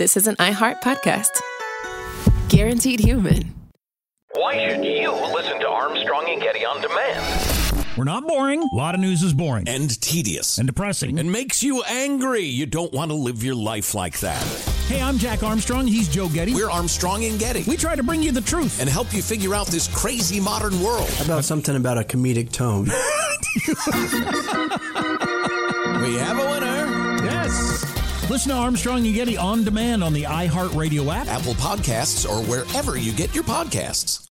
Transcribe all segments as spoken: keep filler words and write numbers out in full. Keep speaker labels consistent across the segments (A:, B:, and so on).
A: this is an iHeart podcast. Guaranteed human.
B: Why should you listen to Armstrong and Getty on demand?
C: We're not boring. A lot of news is boring.
D: And tedious.
C: And depressing.
D: And makes you angry. You don't want to live your life like that.
C: Hey, I'm Jack Armstrong. He's Joe Getty.
D: We're Armstrong and Getty.
C: We try to bring you the truth.
D: And help you figure out this crazy modern world.
E: How about something about a comedic tone?
D: We have a winner.
C: Yes. Listen to Armstrong and Getty on demand on the iHeartRadio app,
D: Apple Podcasts, or wherever you get your podcasts.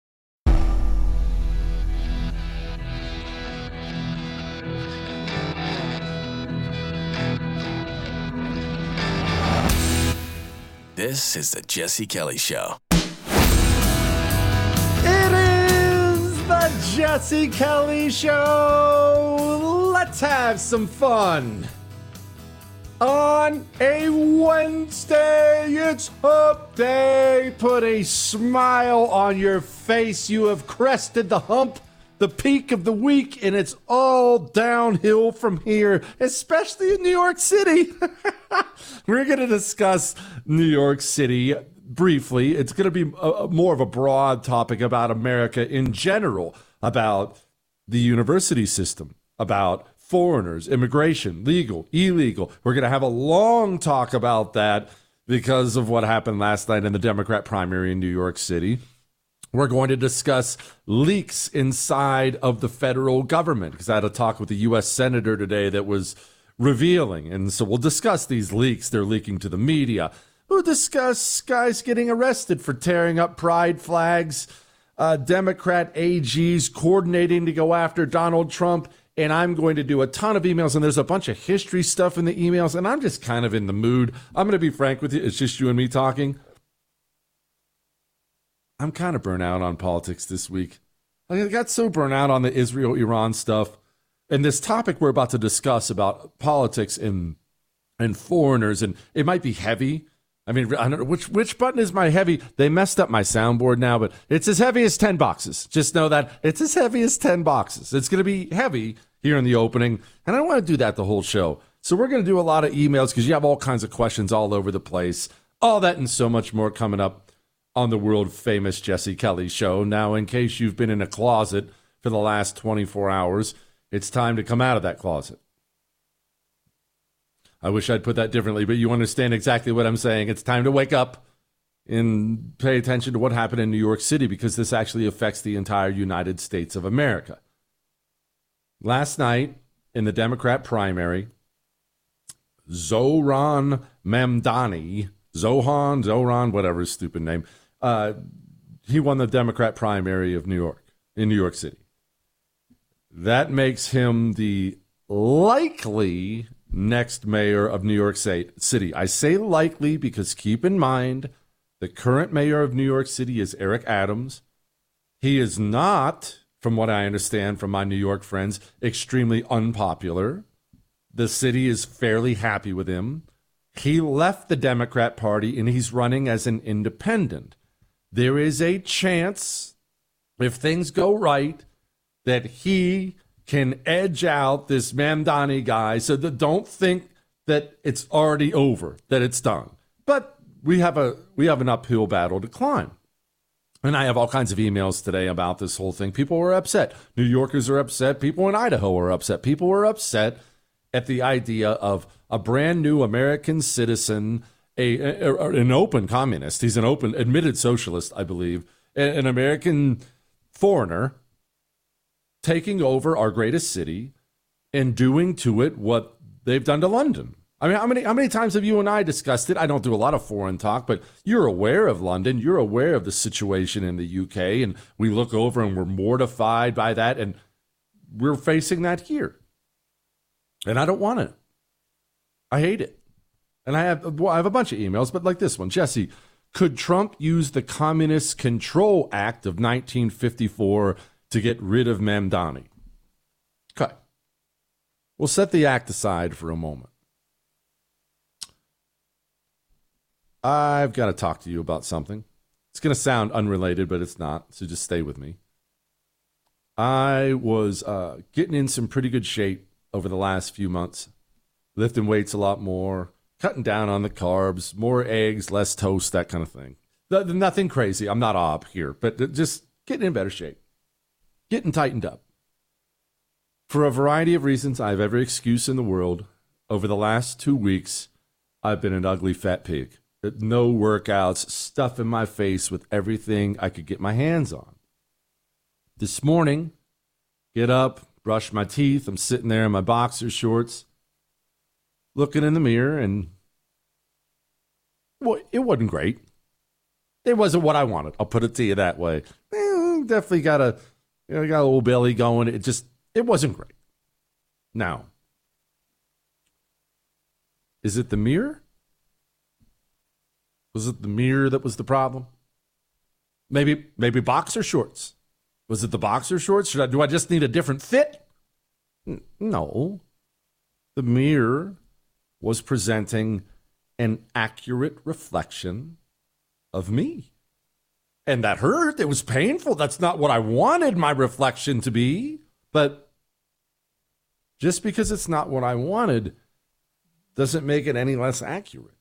D: This is the Jesse Kelly Show.
F: It is the Jesse Kelly Show. Let's have some fun. On a Wednesday, it's Hump Day. Put a smile on your face. You have crested the hump, the peak of the week, and it's all downhill from here, especially in New York City. We're going to discuss New York City briefly. It's going to be a, more of a broad topic about America in general, about the university system, about foreigners, immigration, legal, illegal. We're going to have a long talk about that because of what happened last night in the Democrat primary in New York City. We're going to discuss leaks inside of the federal government because I had a talk with a U S senator today that was revealing. And so we'll discuss these leaks. They're leaking to the media. We'll discuss guys getting arrested for tearing up pride flags, uh, Democrat A Gs coordinating to go after Donald Trump. And I'm going to do a ton of emails, and there's a bunch of history stuff in the emails, and I'm just kind of in the mood. I'm going to be frank with you. It's just you and me talking. I'm kind of burnt out on politics this week. I got so burnt out on the Israel-Iran stuff. And this topic we're about to discuss about politics and and foreigners, and it might be heavy. I mean, I don't know which which button is my heavy. They messed up my soundboard now, but it's as heavy as ten boxes. Just know that it's as heavy as ten boxes. It's going to be heavy here in the opening, and I don't want to do that the whole show. So we're going to do a lot of emails because you have all kinds of questions all over the place. All that and so much more coming up on the world-famous Jesse Kelly Show. Now, in case you've been in a closet for the last twenty-four hours, it's time to come out of that closet. I wish I'd put that differently, but you understand exactly what I'm saying. It's time to wake up and pay attention to what happened in New York City because this actually affects the entire United States of America. Last night in the Democrat primary, Zohran Mamdani, Zohan, Zohran, whatever his stupid name, uh, he won the Democrat primary of New York, in New York City. That makes him the likely next mayor of New York City. I say likely because keep in mind the current mayor of New York City is Eric Adams. He is not, from what I understand from my New York friends, extremely unpopular. The city is fairly happy with him. He left the Democrat Party and he's running as an independent. There is a chance, if things go right, that he can edge out this Mamdani guy, so that don't think that it's already over, that it's done. But we have a we have an uphill battle to climb. And I have all kinds of emails today about this whole thing. People were upset. New Yorkers are upset. People in Idaho are upset. People were upset at the idea of a brand new American citizen, a, a an open communist. He's an open, admitted socialist, I believe, an American foreigner taking over our greatest city and doing to it what they've done to London. I mean, how many how many times have you and I discussed it? I don't do a lot of foreign talk, but you're aware of London. You're aware of the situation in the U K, and we look over and we're mortified by that, and we're facing that here. And I don't want it. I hate it. And I have well, I have a bunch of emails, but like this one. Jesse, could Trump use the Communist Control Act of nineteen fifty-four to get rid of Mamdani? Okay. We'll set the act aside for a moment. I've got to talk to you about something. It's going to sound unrelated, but it's not, so just stay with me. I was uh, getting in some pretty good shape over the last few months, lifting weights a lot more, cutting down on the carbs, more eggs, less toast, that kind of thing. The, the, nothing crazy. I'm not ob here, but just getting in better shape, getting tightened up. For a variety of reasons, I have every excuse in the world. Over the last two weeks, I've been an ugly fat pig. No workouts, stuff in my face with everything I could get my hands on. This morning, get up, brush my teeth. I'm sitting there in my boxer shorts, looking in the mirror, and well, it wasn't great. It wasn't what I wanted. I'll put it to you that way. Eh, definitely got a, you know, got a little belly going. It just, it wasn't great. Now, is it the mirror? Was it the mirror that was the problem? Maybe, maybe boxer shorts. Was it the boxer shorts? Should I, do I just need a different fit? N- no. The mirror was presenting an accurate reflection of me. And that hurt. It was painful. That's not what I wanted my reflection to be. But just because it's not what I wanted doesn't make it any less accurate.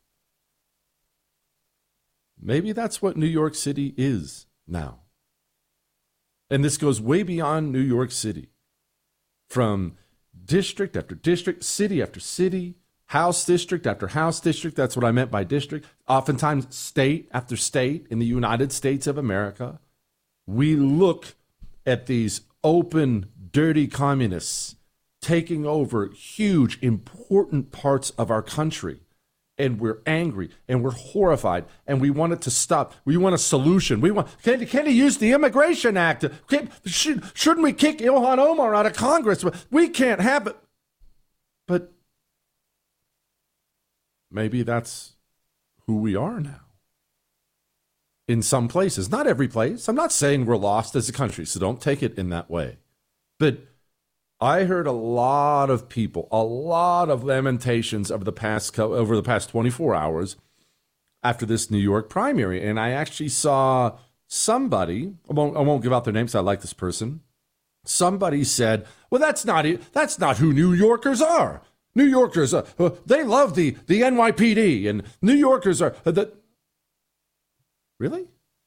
F: Maybe that's what New York City is now. And this goes way beyond New York City. From district after district, city after city, house district after house district. That's what I meant by district. Oftentimes state after state in the United States of America. We look at these open, dirty communists taking over huge, important parts of our country. And we're angry and we're horrified and we want it to stop. We want a solution. We want, can, can he use the Immigration Act? Can, should, shouldn't we kick Ilhan Omar out of Congress? We can't have it. But maybe that's who we are now. In some places, not every place. I'm not saying we're lost as a country, so don't take it in that way. But I heard a lot of people, a lot of lamentations over the past over the past twenty-four hours after this New York primary, and I actually saw somebody. I won't, I won't give out their names. I like this person. Somebody said, "Well, that's not it. That's not who New Yorkers are. New Yorkers, uh, uh, they love the the N Y P D, and New Yorkers are uh, the." Really?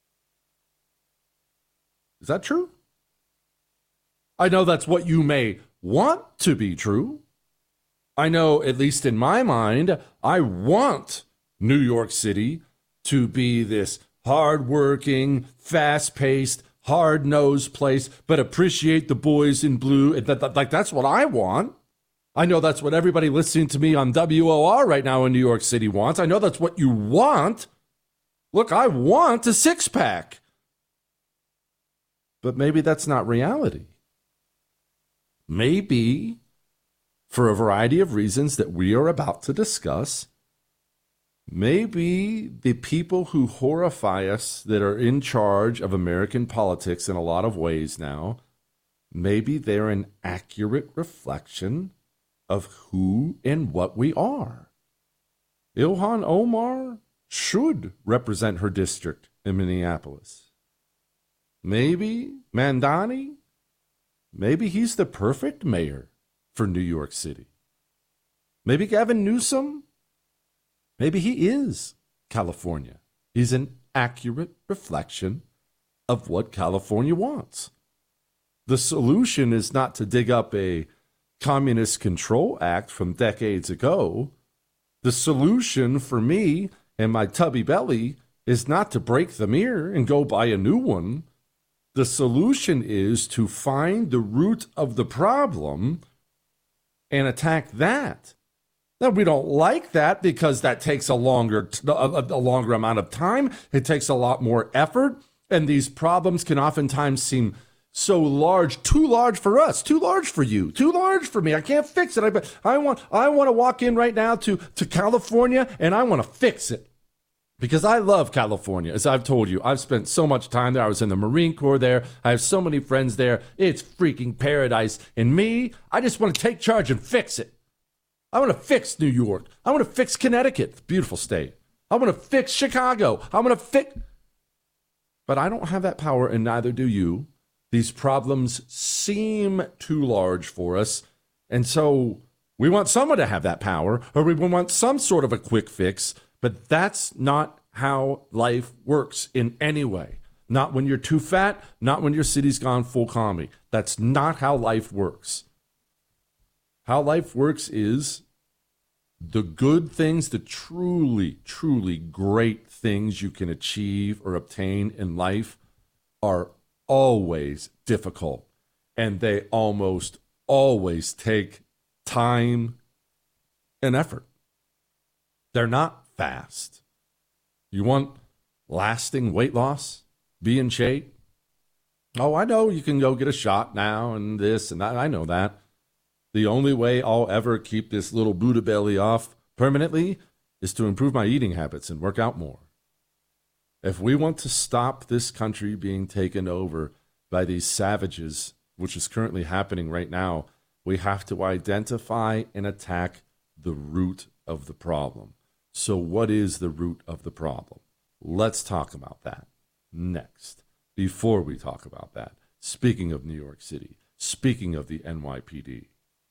F: Is that true? I know that's what you may want to be true. I know, at least in my mind, I want New York City to be this hardworking, fast-paced, hard-nosed place, but appreciate the boys in blue. Like, that's what I want. I know that's what everybody listening to me on W O R right now in New York City wants. I know that's what you want. Look, I want a six-pack. But maybe that's not reality. Maybe, for a variety of reasons that we are about to discuss, maybe the people who horrify us that are in charge of American politics in a lot of ways now, maybe they're an accurate reflection of who and what we are. Ilhan Omar should represent her district in Minneapolis. Maybe Mamdani, maybe he's the perfect mayor for New York City. Maybe Gavin Newsom, maybe he is California. He's an accurate reflection of what California wants. The solution is not to dig up a Communist Control Act from decades ago. The solution for me and my tubby belly is not to break the mirror and go buy a new one. The solution is to find the root of the problem and attack that. Now, we don't like that because that takes a longer, a, a longer amount of time. It takes a lot more effort. And these problems can oftentimes seem so large, too large for us, too large for you, too large for me. I can't fix it. I, I want, I want to walk in right now to, to California and I want to fix it. Because I love California. As I've told you, I've spent so much time there. I was in the Marine Corps there. I have so many friends there. It's freaking paradise. And me, I just want to take charge and fix it. I want to fix New York. I want to fix Connecticut. It's a beautiful state. I want to fix Chicago. I want to fix... But I don't have that power, and neither do you. These problems seem too large for us. And so We want someone to have that power, or we want some sort of a quick fix, but that's not how life works in any way. Not when you're too fat, not when your city's gone full commie. That's not how life works. How life works is the good things, the truly, truly great things you can achieve or obtain in life are always difficult. And they almost always take time and effort. They're not fast. You want lasting weight loss? Be in shape? Oh, I know you can go get a shot now and this and that. I know that. The only way I'll ever keep this little Buddha belly off permanently is to improve my eating habits and work out more. If we want to stop this country being taken over by these savages, which is currently happening right now, we have to identify and attack the root of the problem. So what is the root of the problem? Let's talk about that next. Before we talk about that, speaking of New York City, speaking of the N Y P D,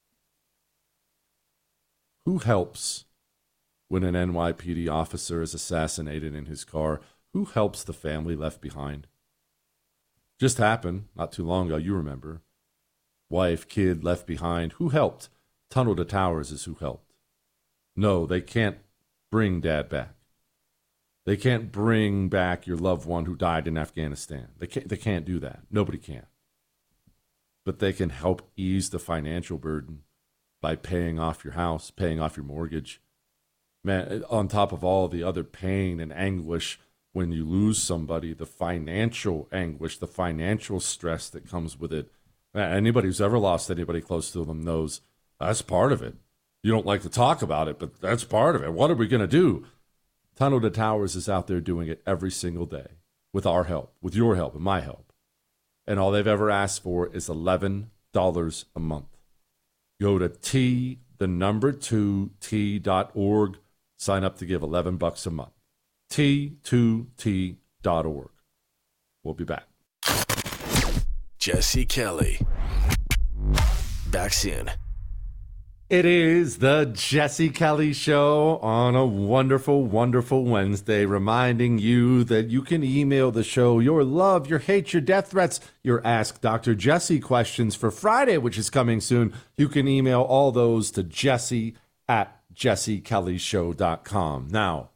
F: who helps when an N Y P D officer is assassinated in his car? Who helps the family left behind? Just happened not too long ago, you remember. Wife, kid left behind. Who helped? Tunnel to Towers is who helped. No, they can't bring dad back. They can't bring back your loved one who died in Afghanistan. They can't, they can't do that. Nobody can. But they can help ease the financial burden by paying off your house, paying off your mortgage. Man, on top of all the other pain and anguish when you lose somebody, the financial anguish, the financial stress that comes with it. Man, anybody who's ever lost anybody close to them knows that's part of it. You don't like to talk about it, but that's part of it. What are we going to do? Tunnel to Towers is out there doing it every single day with our help, with your help and my help. And all they've ever asked for is eleven dollars a month. Go to T, the number two, T dot org. Sign up to give eleven bucks a month. T two T dot org. We'll be back.
G: Jesse Kelly. Back soon.
F: It is the Jesse Kelly Show on a wonderful, wonderful Wednesday, reminding you that you can email the show your love, your hate, your death threats, your Ask Doctor Jesse questions for Friday, which is coming soon. You can email all those to Jesse at jesse kelly show dot com. Now,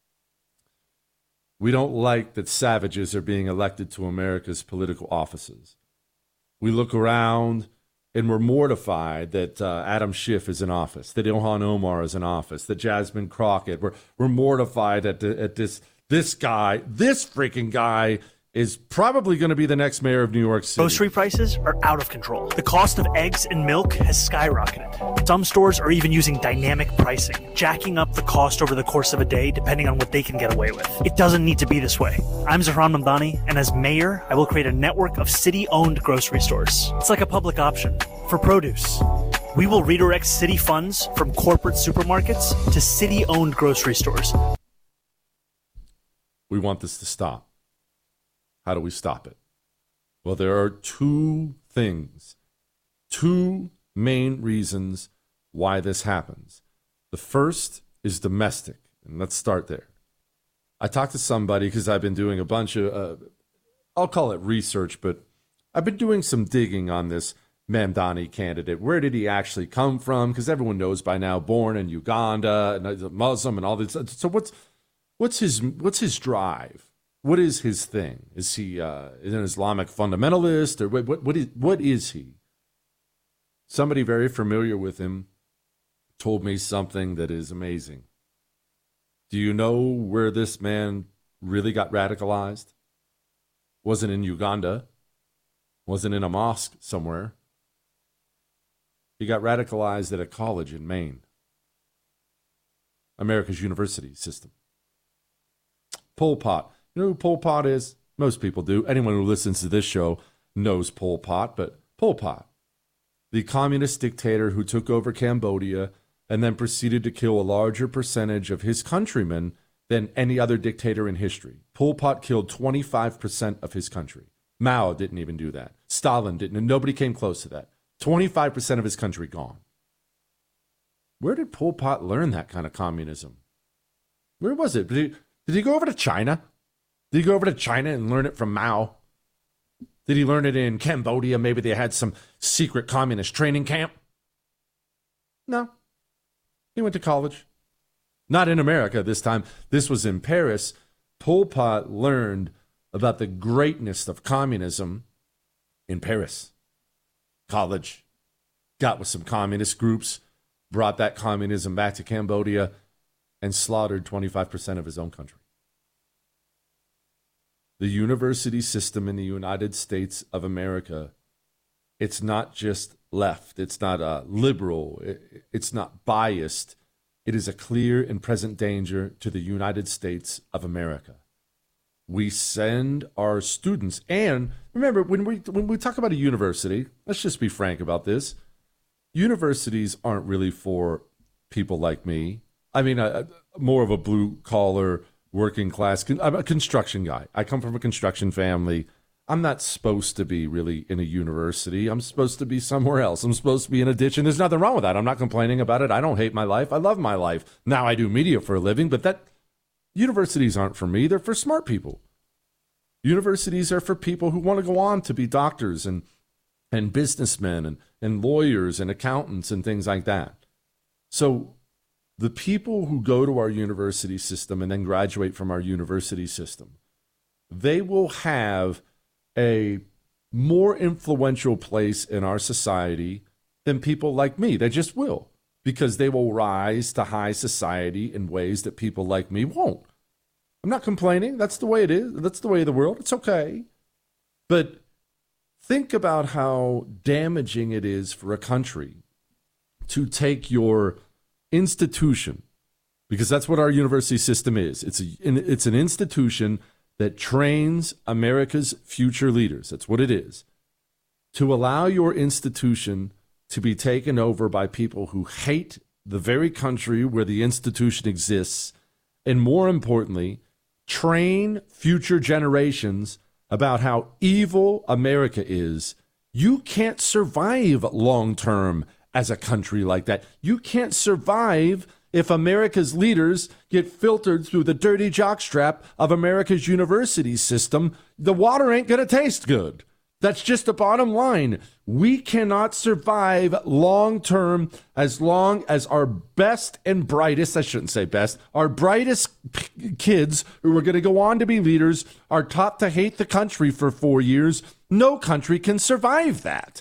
F: we don't like that savages are being elected to America's political offices. We look around and we're mortified that uh, Adam Schiff is in office, that Ilhan Omar is in office, that Jasmine Crockett. We're we're mortified at the, at this this guy, this freaking guy is probably going to be the next mayor of New York City.
H: Grocery prices are out of control. The cost of eggs and milk has skyrocketed. Some stores are even using dynamic pricing, jacking up the cost over the course of a day depending on what they can get away with. It doesn't need to be this way. I'm Zahran Mamdani, and as mayor, I will create a network of city-owned grocery stores. It's like a public option for produce. We will redirect city funds from corporate supermarkets to city-owned grocery stores.
F: We want this to stop. How do we stop it? Well, there are two things, two main reasons why this happens. The first is domestic, and let's start there. I talked to somebody because I've been doing a bunch of, uh, I'll call it research, but I've been doing some digging on this Mamdani candidate. Where did he actually come from? Because everyone knows by now, born in Uganda, and he's a Muslim and all this. So what's what's his what's his drive? What is his thing? Is he uh, is an Islamic fundamentalist, or what, what, what, is, what is he? Somebody very familiar with him told me something that is amazing. Do you know where this man really got radicalized? Wasn't in Uganda. Wasn't in a mosque somewhere. He got radicalized at a college in Maine. America's university system. Pol Pot. You know who Pol Pot is? Most people do. Anyone who listens to this show knows Pol Pot, but Pol Pot, the communist dictator who took over Cambodia and then proceeded to kill a larger percentage of his countrymen than any other dictator in history. Pol Pot killed twenty-five percent of his country. Mao didn't even do that. Stalin didn't, and nobody came close to that. twenty-five percent of his country gone. Where did Pol Pot learn that kind of communism? Where was it? Did he, did he go over to China? Did he go over to China and learn it from Mao? Did he learn it in Cambodia? Maybe they had some secret communist training camp? No. He went to college. Not in America this time. This was in Paris. Pol Pot learned about the greatness of communism in Paris. College. Got with some communist groups, brought that communism back to Cambodia, and slaughtered twenty-five percent of his own country. The university system in the United States of America, it's not just left. It's not uh, liberal. It, it's not biased. It is a clear and present danger to the United States of America. We send our students, and remember, when we when we talk about a university, let's just be frank about this. Universities aren't really for people like me. I mean, a, a, more of a blue-collar, working-class. Con- I'm a construction guy. I come from a construction family. I'm not supposed to be really in a university. I'm supposed to be somewhere else. I'm supposed to be in a ditch, and there's nothing wrong with that. I'm not complaining about it. I don't hate my life. I love my life. Now I do media for a living, but that universities aren't for me. They're for smart people. Universities are for people who want to go on to be doctors and and businessmen and, and lawyers and accountants and things like that. So the people who go to our university system and then graduate from our university system, they will have a more influential place in our society than people like me. They just will, because they will rise to high society in ways that people like me won't. I'm not complaining. That's the way it is. That's the way of the world. It's okay. But think about how damaging it is for a country to take your institution, because that's what our university system is. It's a, it's an institution that trains America's future leaders. That's what it is. To allow your institution to be taken over by people who hate the very country where the institution exists, and more importantly, train future generations about how evil America is. You can't survive long-term as a country like that. You can't survive if America's leaders get filtered through the dirty jockstrap of America's university system. The water ain't going to taste good. That's just the bottom line. We cannot survive long-term as long as our best and brightest, I shouldn't say best, our brightest p- kids who are going to go on to be leaders are taught to hate the country for four years. No country can survive that.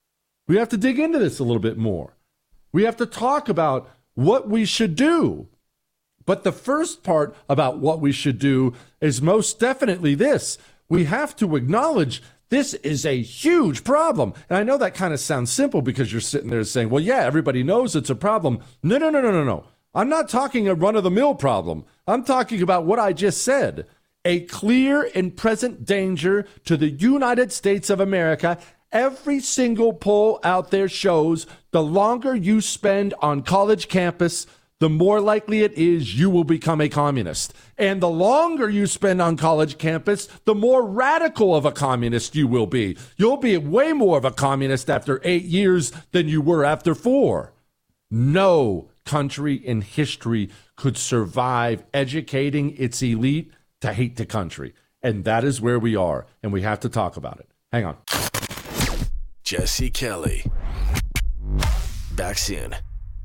F: We have to dig into this a little bit more. We have to talk about what we should do. But the first part about what we should do is most definitely this. We have to acknowledge this is a huge problem. And I know that kind of sounds simple because you're sitting there saying, well, yeah, everybody knows it's a problem. No, no, no, no, no, no. I'm not talking a run-of-the-mill problem. I'm talking about what I just said. A clear and present danger to the United States of America. Every single poll out there shows the longer you spend on college campus, the more likely it is you will become a communist. And the longer you spend on college campus, the more radical of a communist you will be. You'll be way more of a communist after eight years than you were after four. No country in history could survive educating its elite to hate the country. And that is where we are, and we have to talk about it. Hang on.
G: Jesse Kelly. Back soon.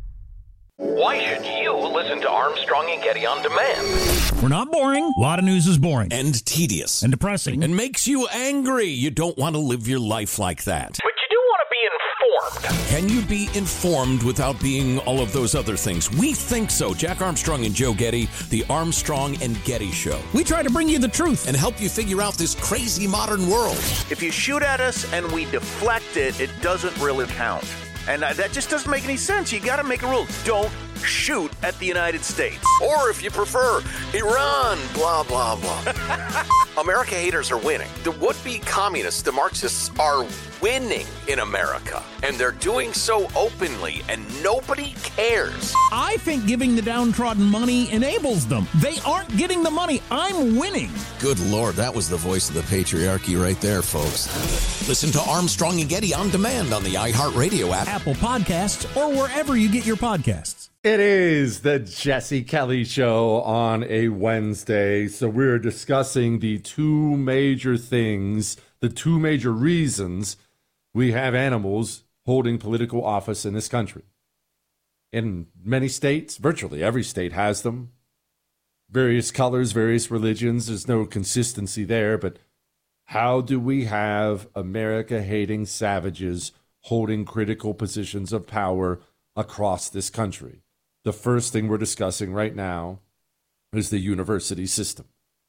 B: Why should you listen to Armstrong and Getty on demand?
C: We're not boring. A lot of news is boring.
D: And tedious.
C: And depressing.
D: And makes you angry. You don't want to live your life like that.
B: But you do want to be informed.
D: Can you be informed without being all of those other things? We think so. Jack Armstrong and Joe Getty, the Armstrong and Getty Show.
C: We try to bring you the truth.
D: And help you figure out this crazy modern world.
I: If you shoot at us and we deflect it, it doesn't really count. And that just doesn't make any sense. You got to make a rule. Don't shoot at the United States. Or if you prefer, Iran, blah, blah, blah. America haters are winning. The would-be communists, the Marxists, are winning in America. And they're doing so openly, and nobody cares.
C: I think giving the downtrodden money enables them. They aren't getting the money. I'm winning.
D: Good Lord, that was the voice of the patriarchy right there, folks. Listen to Armstrong and Getty on demand on the iHeartRadio app,
C: Apple Podcasts, or wherever you get your podcasts.
F: It is the Jesse Kelly Show on a Wednesday. So we're discussing the two major things, the two major reasons we have animals holding political office in this country. In many states, virtually every state has them. Various colors, various religions. There's no consistency there. But how do we have America-hating savages holding critical positions of power across this country? The first thing we're discussing right now is the university system.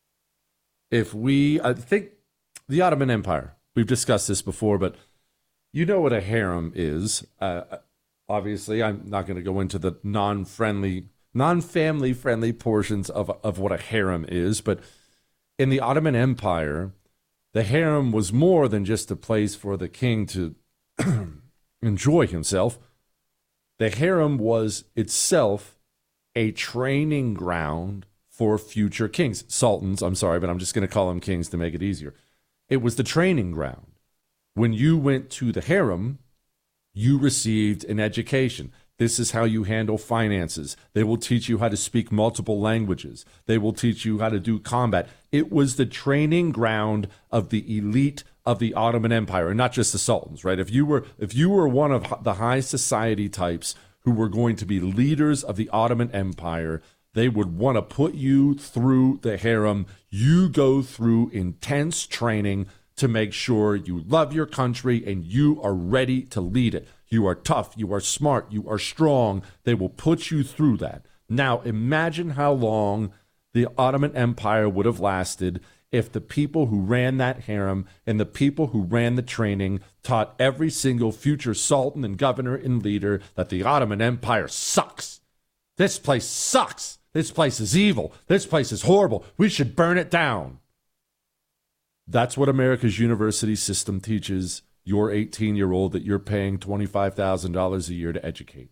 F: If we, I think the Ottoman Empire, we've discussed this before, but you know what a harem is. Uh, obviously, I'm not going to go into the non-friendly, non-family friendly portions of, of what a harem is, but in the Ottoman Empire, the harem was more than just a place for the king to enjoy himself. The harem was itself a training ground for future kings, sultans, I'm sorry, but I'm just going to call them kings to make it easier. It was the training ground. When you went to the harem, you received an education. This is how you handle finances. They will teach you how to speak multiple languages. They will teach you how to do combat. It was the training ground of the elite of the Ottoman Empire, and not just the sultans, right? If you were if you were one of the high society types who were going to be leaders of the Ottoman Empire, they would want to put you through the harem. You go through intense training to make sure you love your country and you are ready to lead it. You are tough, you are smart, you are strong. They will put you through that. Now, imagine how long the Ottoman Empire would have lasted if the people who ran that harem and the people who ran the training taught every single future sultan and governor and leader that the Ottoman Empire sucks. This place sucks. This place is evil. This place is horrible. We should burn it down. That's what America's university system teaches your eighteen-year-old that you're paying twenty-five thousand dollars a year to educate.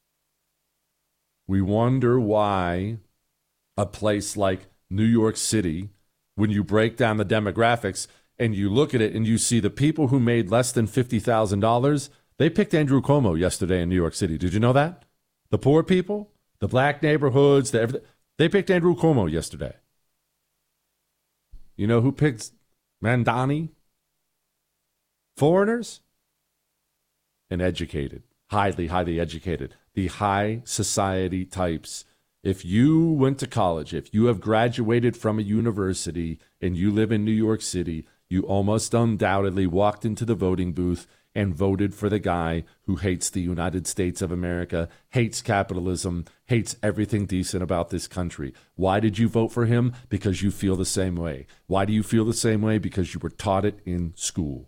F: We wonder why a place like New York City, when you break down the demographics and you look at it and you see the people who made less than fifty thousand dollars, they picked Andrew Cuomo yesterday in New York City. Did you know that? The poor people, the black neighborhoods, the everything, they picked Andrew Cuomo yesterday. You know who picked Mandani? Foreigners and educated, highly, highly educated, the high society types. If you went to college, if you have graduated from a university and you live in New York City, you almost undoubtedly walked into the voting booth and voted for the guy who hates the United States of America, hates capitalism, hates everything decent about this country. Why did you vote for him? Because you feel the same way. Why do you feel the same way? Because you were taught it in school.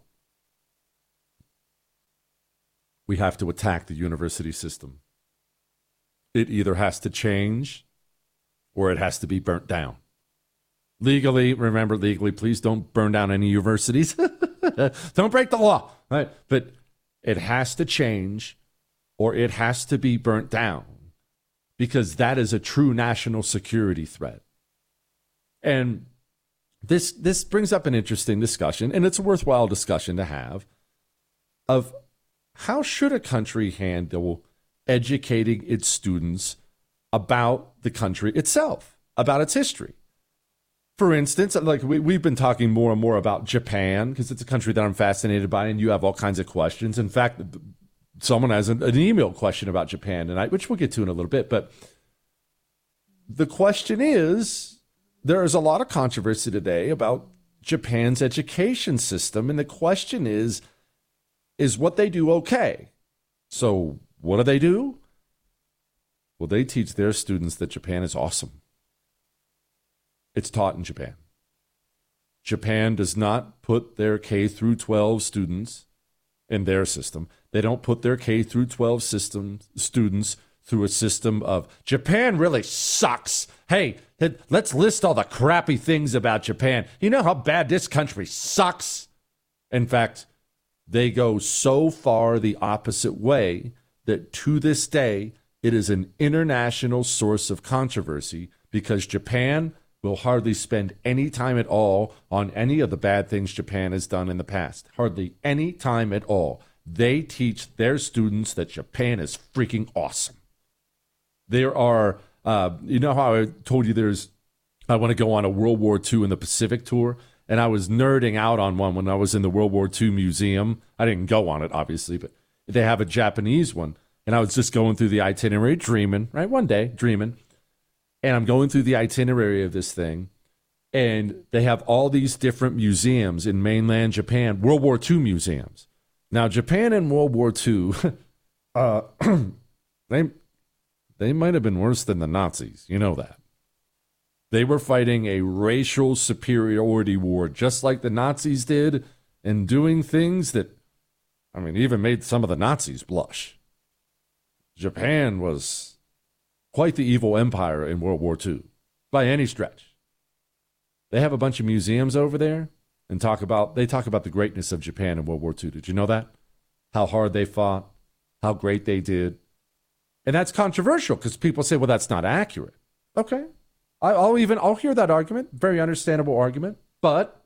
F: We have to attack the university system. It either has to change or it has to be burnt down. Legally, remember, legally, please don't burn down any universities. Don't break the law. Right? But it has to change or it has to be burnt down because that is a true national security threat. And this this brings up an interesting discussion, and it's a worthwhile discussion to have, of how should a country handle educating its students about the country itself, about its history. For instance, like we, we've been talking more and more about Japan because it's a country that I'm fascinated by, and you have all kinds of questions. In fact, someone has an, an email question about Japan tonight, which we'll get to in a little bit. But the question is, there is a lot of controversy today about Japan's education system, and the question is, is what they do okay? So what do they do? Well, they teach their students that Japan is awesome. It's taught in Japan. Japan does not put their K through twelve students in their system. They don't put their K through twelve system students through a system of Japan really sucks. Hey, let's list all the crappy things about Japan. You know how bad this country sucks? In fact, they go so far the opposite way that to this day, it is an international source of controversy because Japan will hardly spend any time at all on any of the bad things Japan has done in the past. Hardly any time at all. They teach their students that Japan is freaking awesome. There are, uh, you know how I told you there's, I want to go on a World War Two in the Pacific tour, and I was nerding out on one when I was in the World War Two museum. I didn't go on it, obviously, but they have a Japanese one, and I was just going through the itinerary, dreaming, right? One day, dreaming, and I'm going through the itinerary of this thing, and they have all these different museums in mainland Japan, World War Two museums. Now, Japan in World War Two, uh, they they might have been worse than the Nazis. You know that. They were fighting a racial superiority war, just like the Nazis did, and doing things that, I mean, even made some of the Nazis blush. Japan was quite the evil empire in World War Two, by any stretch. They have a bunch of museums over there. And talk about they talk about the greatness of Japan in World War Two. Did you know that? How hard they fought, how great they did. And that's controversial because people say, well, that's not accurate. Okay. I, I'll even I'll hear that argument. Very understandable argument. But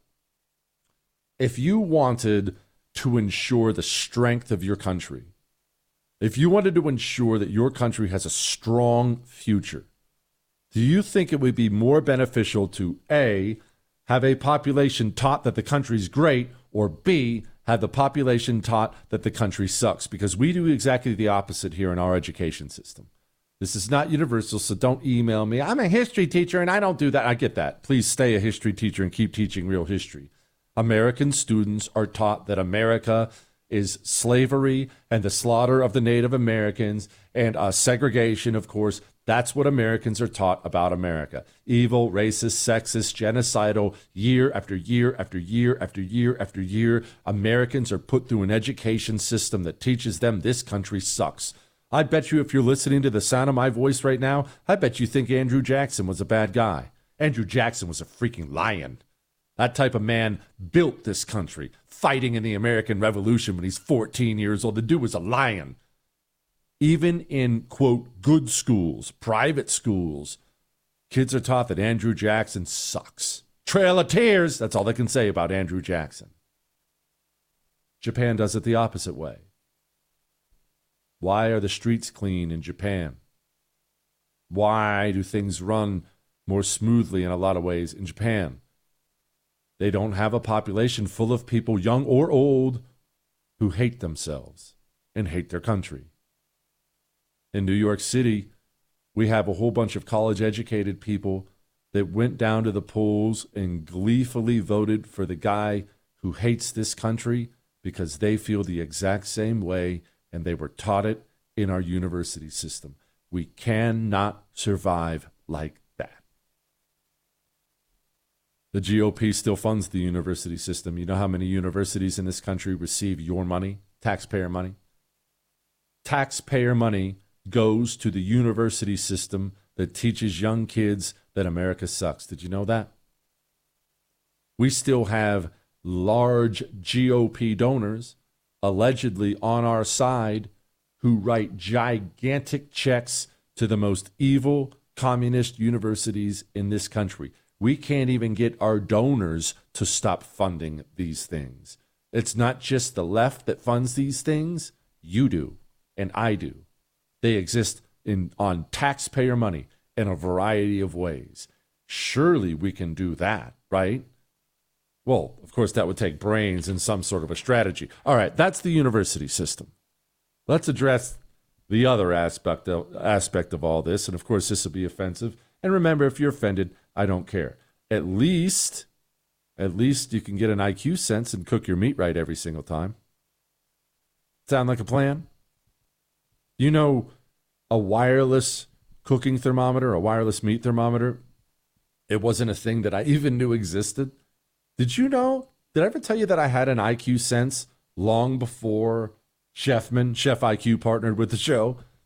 F: if you wanted to ensure the strength of your country, if you wanted to ensure that your country has a strong future, do you think it would be more beneficial to A, have a population taught that the country's great, or B, have the population taught that the country sucks? Because we do exactly the opposite here in our education system. This is not universal, so don't email me. I'm a history teacher and I don't do that. I get that. Please stay a history teacher and keep teaching real history. American students are taught that America is slavery and the slaughter of the Native Americans and uh, segregation, of course. That's what Americans are taught about America. Evil, racist, sexist, genocidal, year after year after year after year after year. Americans are put through an education system that teaches them this country sucks. I bet you if you're listening to the sound of my voice right now, I bet you think Andrew Jackson was a bad guy. Andrew Jackson was a freaking lion. That type of man built this country, fighting in the American Revolution when he's fourteen years old. The dude was a lion. Even in, quote, good schools, private schools, kids are taught that Andrew Jackson sucks. Trail of Tears, that's all they can say about Andrew Jackson. Japan does it the opposite way. Why are the streets clean in Japan? Why do things run more smoothly in a lot of ways in Japan? They don't have a population full of people, young or old, who hate themselves and hate their country. In New York City, we have a whole bunch of college-educated people that went down to the polls and gleefully voted for the guy who hates this country because they feel the exact same way and they were taught it in our university system. We cannot survive like that. The G O P still funds the university system. You know how many universities in this country receive your money, taxpayer money? Taxpayer money goes to the university system that teaches young kids that America sucks. Did you know that? We still have large G O P donors allegedly on our side who write gigantic checks to the most evil communist universities in this country. We can't even get our donors to stop funding these things. It's not just the left that funds these things. You do, and I do. They exist in on taxpayer money in a variety of ways. Surely we can do that, right? Well, of course, that would take brains and some sort of a strategy. All right, that's the university system. Let's address the other aspect of, aspect of all this. And, of course, this will be offensive. And remember, if you're offended, I don't care. At least, at least you can get an I Q sense and cook your meat right every single time. Sound like a plan? You know, a wireless cooking thermometer, a wireless meat thermometer, it wasn't a thing that I even knew existed. Did you know? Did I ever tell you that I had an I Q sense long before Chefman, Chef I Q, partnered with the show?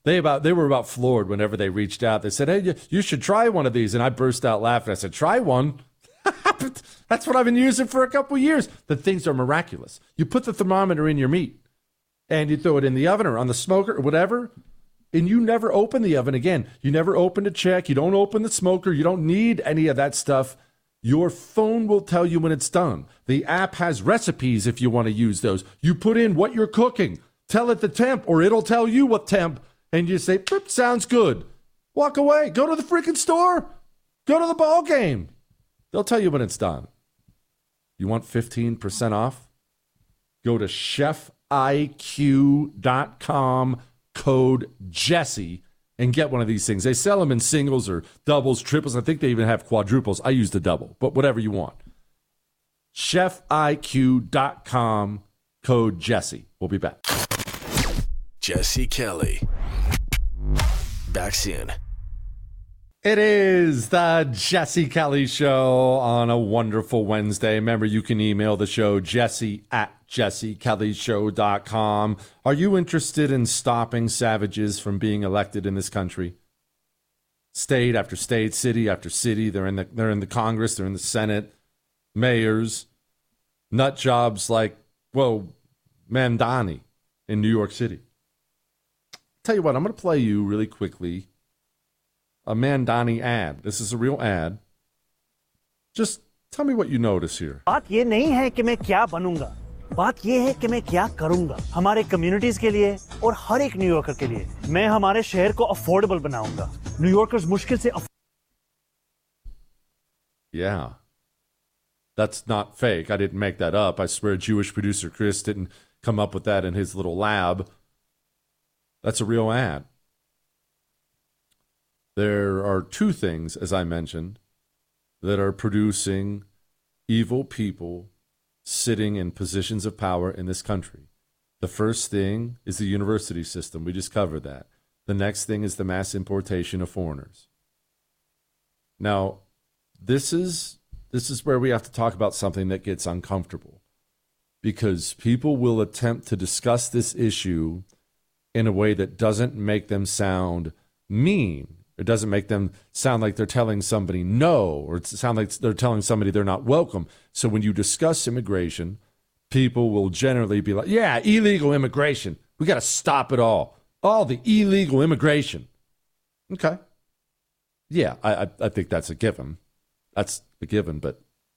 F: They about they were about floored whenever they reached out. They said, "Hey, you, you should try one of these." And I burst out laughing. I said, "Try one? That's what I've been using for a couple of years." The things are miraculous. You put the thermometer in your meat, and you throw it in the oven or on the smoker or whatever, and you never open the oven again. You never open to check. You don't open the smoker. You don't need any of that stuff. Your phone will tell you when it's done. The app has recipes if you want to use those. You put in what you're cooking. Tell it the temp, or it'll tell you what temp. And you say, sounds good. Walk away. Go to the freaking store. Go to the ball game. They'll tell you when it's done. You want fifteen percent off? Go to chef I Q dot com, code Jesse, and get one of these things. They sell them in singles or doubles, triples. I think they even have quadruples. I use the double, but whatever you want. chef I Q dot com, code Jesse. We'll be back.
G: Jesse Kelly. Back soon.
F: It is the Jesse Kelly Show on a wonderful Wednesday. Remember, you can email the show, jesse at jesse kelly show dot com. Are you interested in stopping savages from being elected in this country? State after state, city after city. They're in the, they're in the Congress, they're in the Senate, mayors, nut jobs like, well, Mamdani in New York City. Tell you what, I'm going to play you really quickly a Mamdani ad. This is a real ad. Just tell me what you notice here.
H: बात ये नहीं है कि मैं क्या बनूंगा, बात ये है कि मैं क्या करूंगा हमारे कम्युनिटीज के लिए और हर एक न्यूयॉर्कर के लिए। मैं हमारे शहर को अफोर्डेबल बनाऊंगा। न्यूयॉर्कर्स मुश्किल से
F: Yeah. That's not fake. I didn't make that up. I swear Jewish producer Chris didn't come up with that in his little lab. That's a real ad. There are two things, as I mentioned, that are producing evil people sitting in positions of power in this country. The first thing is the university system. We just covered that. The next thing is the mass importation of foreigners. Now, this is this is where we have to talk about something that gets uncomfortable, because people will attempt to discuss this issue in a way that doesn't make them sound mean. It doesn't make them sound like they're telling somebody no, or it sound like they're telling somebody they're not welcome. So when you discuss immigration, people will generally be like, yeah, illegal immigration. We got to stop it all. All the illegal immigration. Okay. Yeah, I, I, I think that's a given. That's a given, but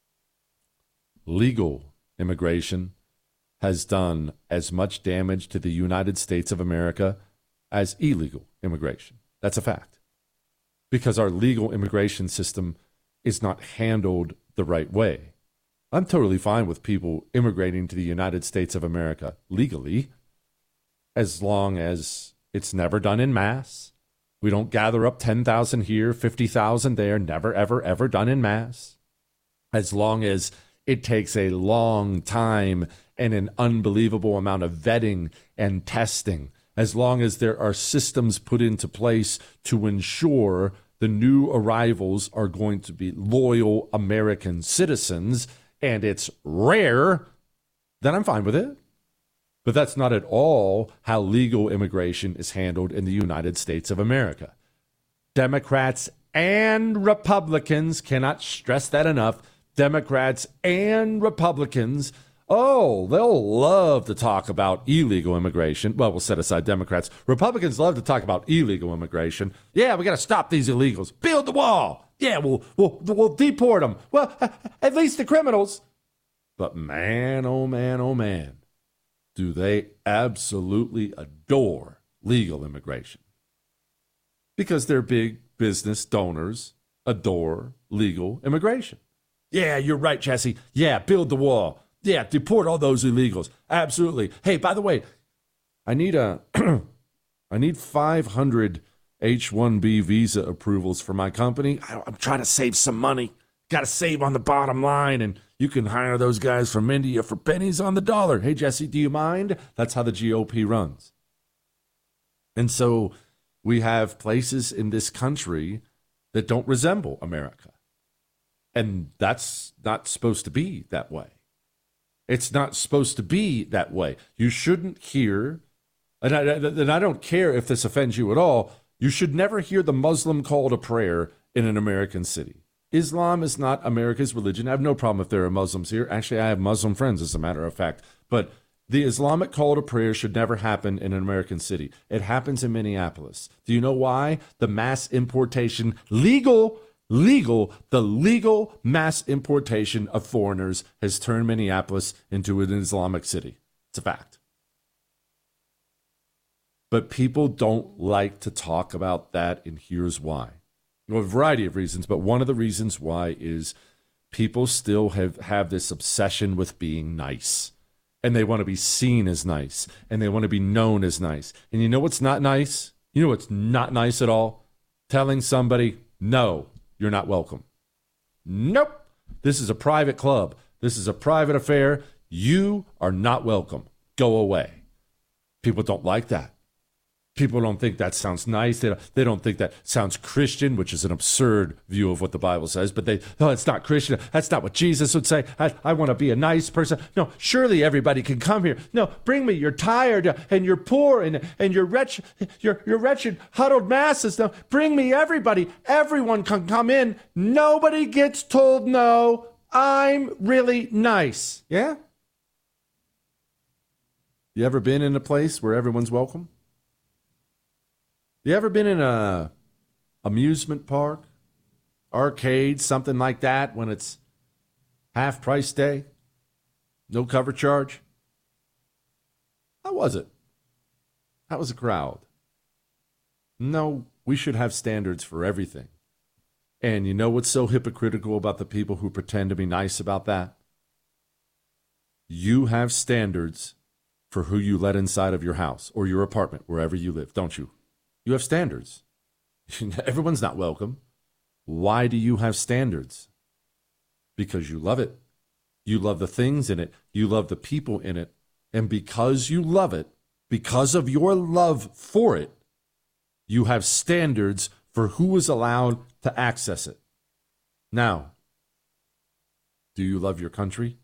F: legal immigration has done as much damage to the United States of America as illegal immigration. That's a fact. Because our legal immigration system is not handled the right way. I'm totally fine with people immigrating to the United States of America legally, as long as it's never done in mass. We don't gather up ten thousand here, fifty thousand there, never, ever, ever done in mass. As long as it takes a long time and an unbelievable amount of vetting and testing, as long as there are systems put into place to ensure the new arrivals are going to be loyal American citizens, and it's rare, then I'm fine with it. But that's not at all how legal immigration is handled in the United States of America. Democrats and Republicans, cannot stress that enough, Democrats and Republicans, oh, they'll love to talk about illegal immigration. Well, we'll set aside Democrats. Republicans love to talk about illegal immigration. Yeah, we got to stop these illegals. Build the wall. Yeah, we'll, we'll, we'll deport them. Well, at least the criminals. But man, oh man, oh man, do they absolutely adore legal immigration. Because their big business donors adore legal immigration. Yeah, you're right, Jesse. Yeah, build the wall. Yeah, deport all those illegals. Absolutely. Hey, by the way, I need a I need five hundred H one B visa approvals for my company. I, I'm trying to save some money. Got to save on the bottom line, and you can hire those guys from India for pennies on the dollar. Hey, Jesse, do you mind? That's how the G O P runs. And so we have places in this country that don't resemble America. And that's not supposed to be that way. It's not supposed to be that way. You shouldn't hear And I, and I don't care if this offends you at all. You should never hear the Muslim call to prayer in an American city. Islam is not America's religion. I have no problem if there are Muslims here. Actually, I have Muslim friends, as a matter of fact. But the Islamic call to prayer should never happen in an American city. It happens in Minneapolis. Do you know why? The mass importation, legal, legal, the legal mass importation of foreigners has turned Minneapolis into an Islamic city. It's a fact. But people don't like to talk about that, and here's why. Well, a variety of reasons, but one of the reasons why is people still have, have this obsession with being nice. And they want to be seen as nice, and they want to be known as nice. And you know what's not nice? You know what's not nice at all? Telling somebody, no, you're not welcome. Nope. This is a private club. This is a private affair. You are not welcome. Go away. People don't like that. People don't think that sounds nice. They don't, they don't think that sounds Christian, which is an absurd view of what the Bible says. But they, oh, it's not Christian. That's not what Jesus would say. I, I want to be a nice person. No, surely everybody can come here. No, bring me. You're tired and you're poor and, and you're wretched. You're, you're wretched, huddled masses. No, bring me everybody. Everyone can come in. Nobody gets told no. I'm really nice. Yeah? You ever been in a place where everyone's welcome? You ever been in a amusement park, arcade, something like that when it's half price day? No cover charge? How was it? How was the crowd? No, we should have standards for everything. And you know what's so hypocritical about the people who pretend to be nice about that? You have standards for who you let inside of your house or your apartment, wherever you live, don't you? You have standards. Everyone's not welcome. Why do you have standards? Because you love it. You love the things in it. You love the people in it. And because you love it, because of your love for it, you have standards for who is allowed to access it. Now, do you love your country?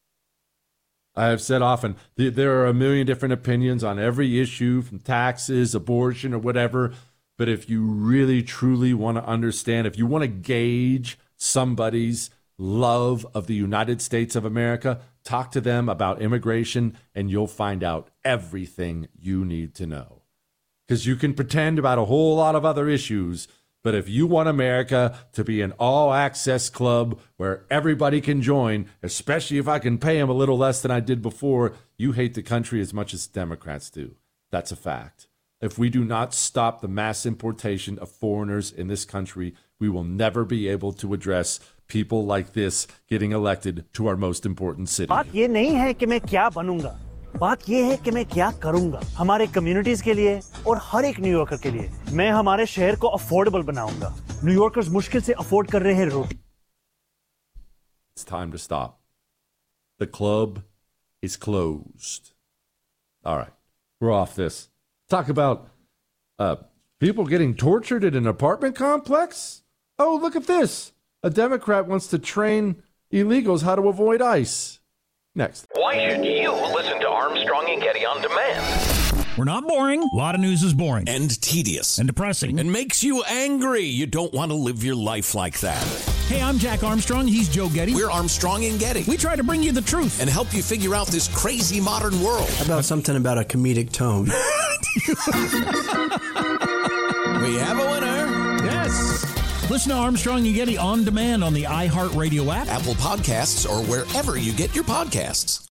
F: I have said often, there are a million different opinions on every issue, from taxes, abortion, or whatever. But if you really, truly want to understand, if you want to gauge somebody's love of the United States of America, talk to them about immigration, and you'll find out everything you need to know. Because you can pretend about a whole lot of other issues, but if you want America to be an all-access club where everybody can join, especially if I can pay them a little less than I did before, you hate the country as much as Democrats do. That's a fact. If we do not stop the mass importation of foreigners in this country, we will never be able to address people like this getting elected to our most important city.
H: बात ये नहीं है कि मैं क्या बनूंगा, बात ये है कि मैं क्या करूंगा हमारे कम्युनिटीज के लिए और हर एक न्यूयॉर्कर के लिए। मैं हमारे शहर को अफोर्डेबल बनाऊंगा। न्यूयॉर्कर्स मुश्किल से अफोर्ड कर रहे हैं रोटी।
F: It's time to stop. The club is closed. All right, we're off this. Talk about uh, people getting tortured in an apartment complex? Oh, look at this. A Democrat wants to train illegals how to avoid ICE. Next.
B: Why should you listen to Armstrong and Getty on demand?
C: We're not boring. A lot of news is boring.
D: And tedious.
C: And depressing.
D: And makes you angry. You don't want to live your life like that.
C: Hey, I'm Jack Armstrong. He's Joe Getty.
D: We're Armstrong and Getty.
C: We try to bring you the truth.
D: And help you figure out this crazy modern world.
E: How about something about a comedic tone?
D: We have a winner.
C: Yes. Listen to Armstrong and Getty on demand on the iHeartRadio app,
D: Apple Podcasts, or wherever you get your podcasts.